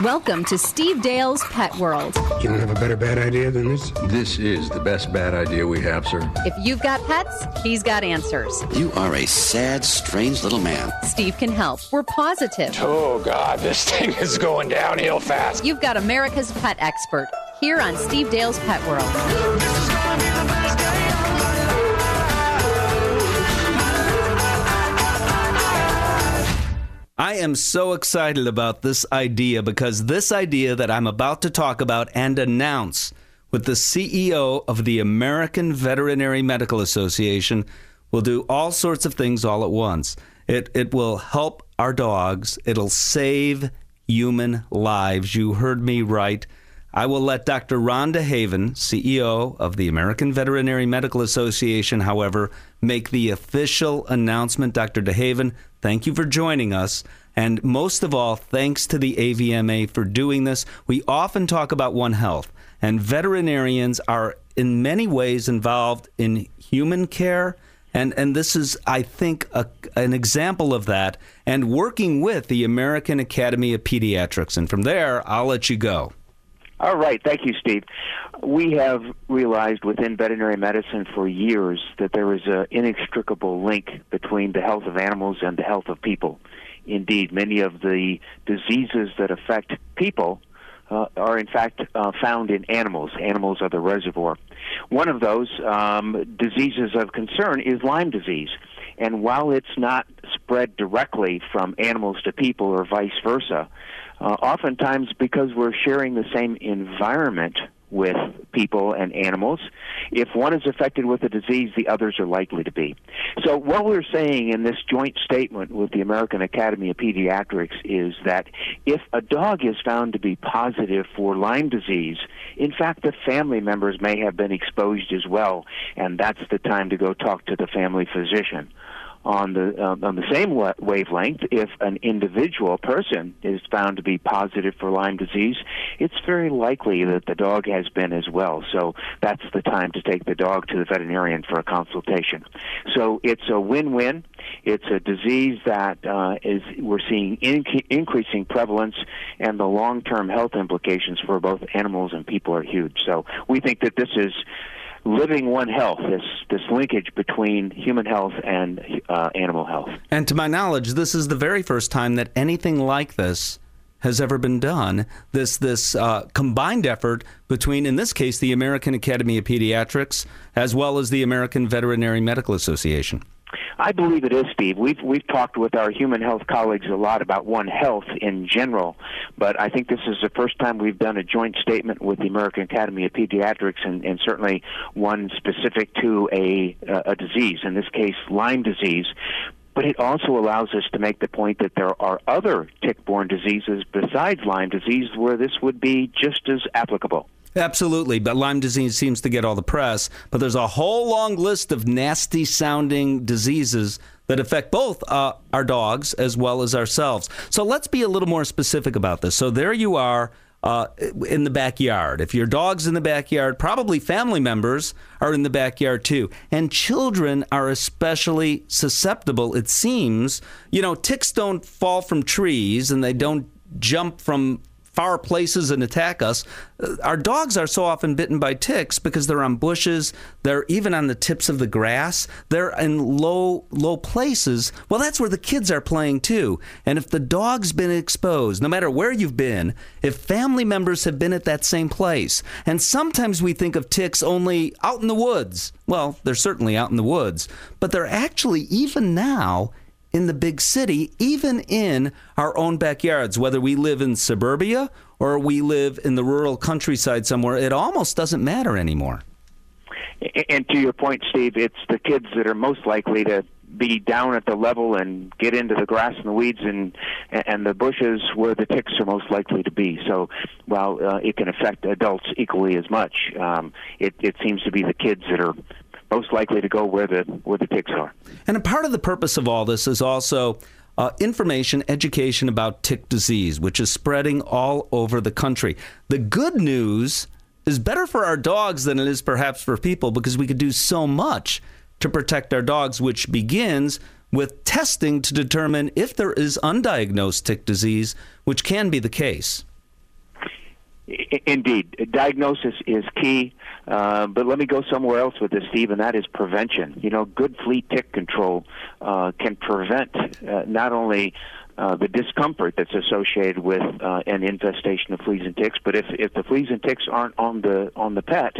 Welcome to Steve Dale's Pet World. You don't have a better bad idea than this? This is the best bad idea we have, sir. If you've got pets, he's got answers. You are a sad, strange little man. Steve can help. We're positive. Oh, God, this thing is going downhill fast. You've got America's pet expert here on Steve Dale's Pet World. I am so excited about this idea because this idea that I'm about to talk about and announce with the CEO of the American Veterinary Medical Association will do all sorts of things all at once. It will help our dogs. It'll save human lives. You heard me right. I will let Dr. Ron DeHaven, CEO of the American Veterinary Medical Association, however, make the official announcement. Dr. DeHaven, thank you for joining us. And most of all, thanks to the AVMA for doing this. We often talk about One Health, and veterinarians are in many ways involved in human care. And this is, I think, an example of that, and working with the American Academy of Pediatrics. And from there, I'll let you go. All right. Thank you, Steve. We have realized within veterinary medicine for years that there is an inextricable link between the health of animals and the health of people. Indeed, many of the diseases that affect people are in fact found in animals. Animals are the reservoir. One of those diseases of concern is Lyme disease. And while it's not spread directly from animals to people or vice versa, oftentimes because we're sharing the same environment with people and animals, if one is affected with a disease, the others are likely to be. So what we're saying in this joint statement with the American Academy of Pediatrics is that if a dog is found to be positive for Lyme disease, in fact, the family members may have been exposed as well, and that's the time to go talk to the family physician. On the same wavelength, if an individual person is found to be positive for Lyme disease, it's very likely that the dog has been as well. So that's the time to take the dog to the veterinarian for a consultation. So it's a win-win. It's a disease that we're seeing increasing prevalence, and the long-term health implications for both animals and people are huge. So we think that this is living One Health, this linkage between human health and animal health. And to my knowledge, this is the very first time that anything like this has ever been done. This combined effort between, in this case, the American Academy of Pediatrics, as well as the American Veterinary Medical Association. I believe it is, Steve. We've talked with our human health colleagues a lot about One Health in general, but I think this is the first time we've done a joint statement with the American Academy of Pediatrics, and certainly one specific to a disease, in this case Lyme disease. But it also allows us to make the point that there are other tick-borne diseases besides Lyme disease where this would be just as applicable. Absolutely, but Lyme disease seems to get all the press, but there's a whole long list of nasty-sounding diseases that affect both our dogs as well as ourselves. So let's be a little more specific about this. So there you are in the backyard. If your dog's in the backyard, probably family members are in the backyard too. And children are especially susceptible, it seems. You know, ticks don't fall from trees and they don't jump from far places and attack us. Our dogs are so often bitten by ticks because they're on bushes, they're even on the tips of the grass, they're in low places. Well, that's where the kids are playing too. And if the dog's been exposed, no matter where you've been, if family members have been at that same place, and sometimes we think of ticks only out in the woods. Well, they're certainly out in the woods, but they're actually, even now, in the big city, even in our own backyards, whether we live in suburbia or we live in the rural countryside somewhere, it almost doesn't matter anymore. And to your point, Steve, it's the kids that are most likely to be down at the level and get into the grass and the weeds and the bushes where the ticks are most likely to be. So while it can affect adults equally as much, it seems to be the kids that are most likely to go where the ticks are. And a part of the purpose of all this is also information, education about tick disease, which is spreading all over the country. The good news is better for our dogs than it is perhaps for people, because we could do so much to protect our dogs, which begins with testing to determine if there is undiagnosed tick disease, which can be the case. Indeed. Diagnosis is key, but let me go somewhere else with this, Steve, and that is prevention. Good flea tick control can prevent not only the discomfort that's associated with an infestation of fleas and ticks, but if the fleas and ticks aren't on the pet,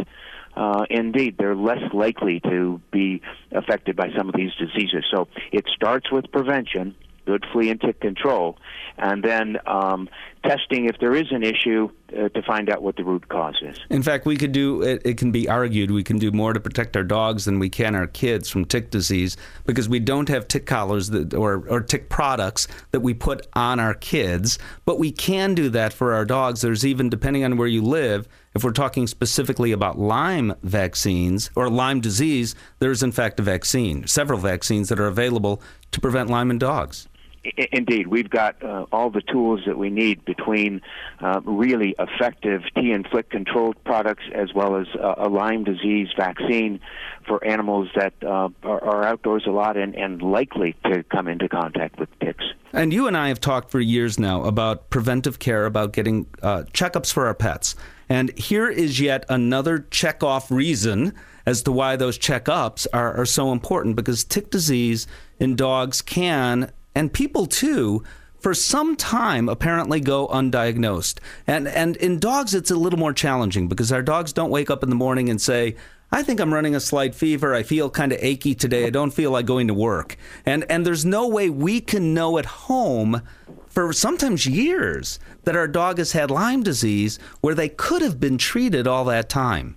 indeed, they're less likely to be affected by some of these diseases. So it starts with prevention, good flea and tick control, and then testing if there is an issue to find out what the root cause is. In fact, we could do, it can be argued, we can do more to protect our dogs than we can our kids from tick disease because we don't have tick collars or tick products that we put on our kids, but we can do that for our dogs. There's even, depending on where you live, if we're talking specifically about Lyme vaccines or Lyme disease, there's in fact a vaccine, several vaccines that are available to prevent Lyme in dogs. Indeed. We've got all the tools that we need between really effective T-inflict controlled products as well as a Lyme disease vaccine for animals that are outdoors a lot and likely to come into contact with ticks. And you and I have talked for years now about preventive care, about getting checkups for our pets. And here is yet another check-off reason as to why those checkups are so important, because tick disease in dogs can, and people too, for some time apparently go undiagnosed. And in dogs it's a little more challenging because our dogs don't wake up in the morning and say, I think I'm running a slight fever, I feel kind of achy today, I don't feel like going to work. And there's no way we can know at home for sometimes years that our dog has had Lyme disease where they could have been treated all that time.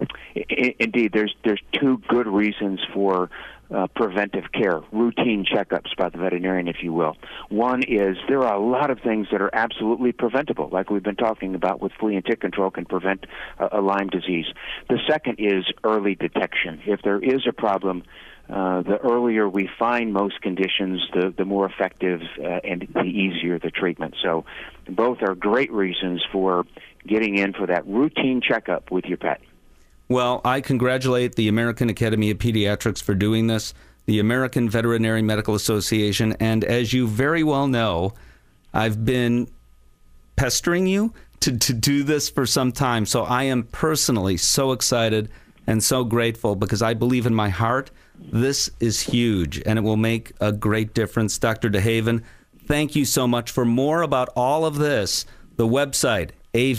Indeed, there's two good reasons for preventive care, routine checkups by the veterinarian, if you will. One is there are a lot of things that are absolutely preventable, like we've been talking about with flea and tick control can prevent a Lyme disease. The second is early detection. If there is a problem, the earlier we find most conditions, the more effective and the easier the treatment. So both are great reasons for getting in for that routine checkup with your pet. Well, I congratulate the American Academy of Pediatrics for doing this, the American Veterinary Medical Association, and as you very well know, I've been pestering you to do this for some time, so I am personally so excited and so grateful because I believe in my heart this is huge and it will make a great difference. Dr. DeHaven, thank you so much. For more about all of this, the website,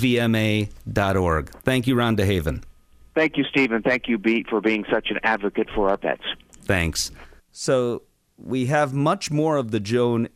avma.org. Thank you, Ron DeHaven. Thank you, Stephen. Thank you, Beat, for being such an advocate for our pets. Thanks. So we have much more of the Joan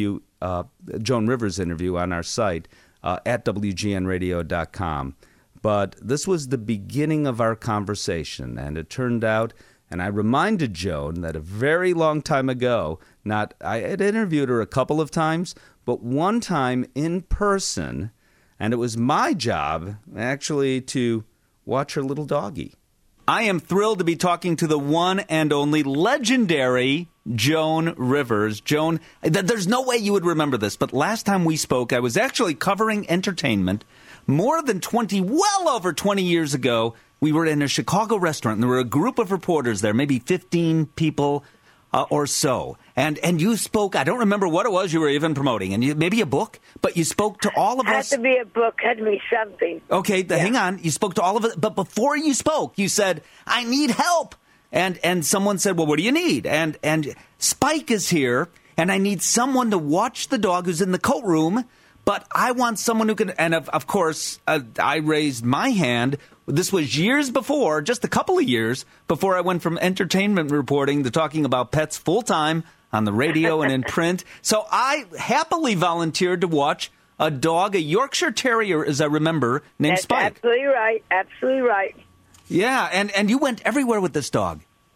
Rivers interview on our site at WGNradio.com. But this was the beginning of our conversation, and it turned out, and I reminded Joan that a very long time ago, I had interviewed her a couple of times, but one time in person, and it was my job actually to watch her little doggy. I am thrilled to be talking to the one and only legendary Joan Rivers. Joan, there's no way you would remember this, but last time we spoke, I was actually covering entertainment more than well over 20 years ago. We were in a Chicago restaurant, and there were a group of reporters there, maybe 15 people or so. And you spoke, I don't remember what it was you were even promoting, and maybe a book, but you spoke to all of us. Had to be a book, had to be something. Okay, hang on. You spoke to all of us, but before you spoke, you said, I need help. And someone said, well, what do you need? And Spike is here, and I need someone to watch the dog who's in the coat room, but I want someone who can, and of course, I raised my hand. This was years before, just a couple of years before I went from entertainment reporting to talking about pets full-time on the radio and in print. So I happily volunteered to watch a dog, a Yorkshire Terrier, as I remember, named That's Spike. Absolutely right. Absolutely right. Yeah, and you went everywhere with this dog.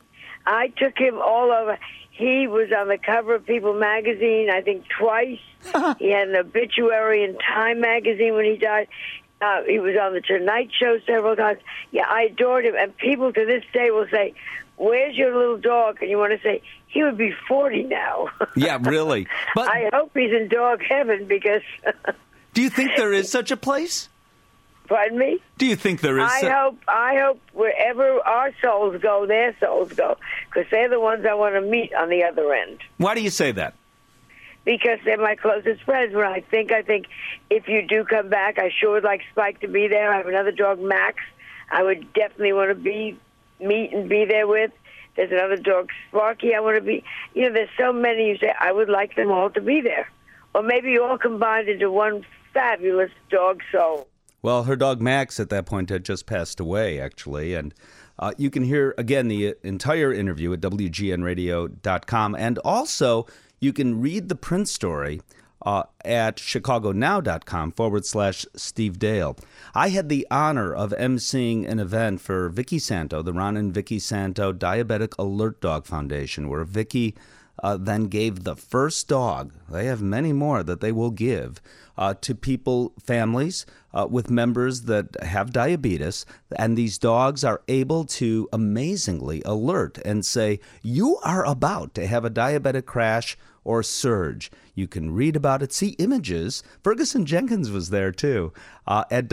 I took him all over. He was on the cover of People magazine, I think, twice. He had an obituary in Time magazine when he died. He was on the Tonight Show several times. Yeah, I adored him. And people to this day will say, where's your little dog? And you want to say, he would be 40 now. Yeah, really. But I hope he's in dog heaven because... Do you think there is such a place? Pardon me? Do you think there is? I hope wherever our souls go, their souls go, because they're the ones I want to meet on the other end. Why do you say that? because they're my closest friends. When I think if you do come back, I sure would like Spike to be there. I have another dog, Max. I would definitely want to meet and be there with. There's another dog, Sparky. I want to be. There's so many. You say I would like them all to be there, or maybe all combined into one fabulous dog soul. Well, her dog Max at that point had just passed away, actually, and you can hear again the entire interview at WGNradio.com, and also you can read the print story at chicagonow.com/Steve Dale. I had the honor of emceeing an event for Vicky Santo, the Ron and Vicky Santo Diabetic Alert Dog Foundation, where Vicky then gave the first dog. They have many more that they will give to families with members that have diabetes, and these dogs are able to amazingly alert and say, you are about to have a diabetic crash or surge. You can read about it, see images. Ferguson Jenkins was there too at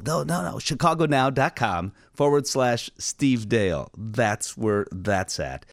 chicagonow.com/Steve Dale. That's where that's at.